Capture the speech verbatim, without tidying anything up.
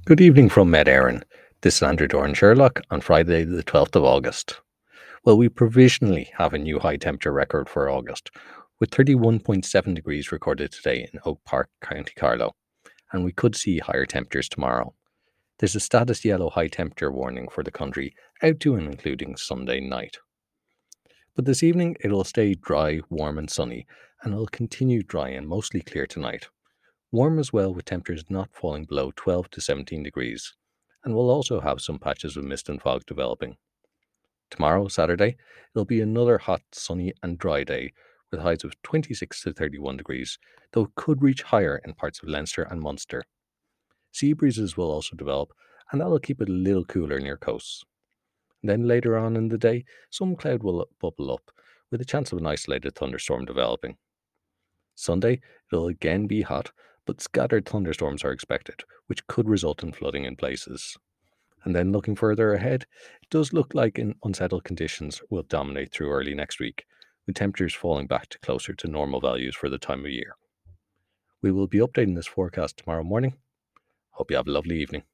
Good evening from Med Erin. This is Andrew Doran Sherlock on Friday, the twelfth of August. Well, we provisionally have a new high temperature record for August, with thirty-one point seven degrees recorded today in Oak Park, County Carlow, and we could see higher temperatures tomorrow. There's a status yellow high temperature warning for the country out to and including Sunday night. But this evening it'll stay dry, warm, and sunny, and it'll continue dry and mostly clear tonight. Warm as well, with temperatures not falling below twelve to seventeen degrees, and we'll also have some patches of mist and fog developing. Tomorrow, Saturday, it'll be another hot, sunny, and dry day with highs of twenty-six to thirty-one degrees, though it could reach higher in parts of Leinster and Munster. Sea breezes will also develop, and that'll keep it a little cooler near coasts. Then later on in the day, some cloud will bubble up, with a chance of an isolated thunderstorm developing. Sunday, it'll again be hot, but scattered thunderstorms are expected, which could result in flooding in places. And then looking further ahead, it does look like in unsettled conditions will dominate through early next week, with temperatures falling back to closer to normal values for the time of year. We will be updating this forecast tomorrow morning. Hope you have a lovely evening.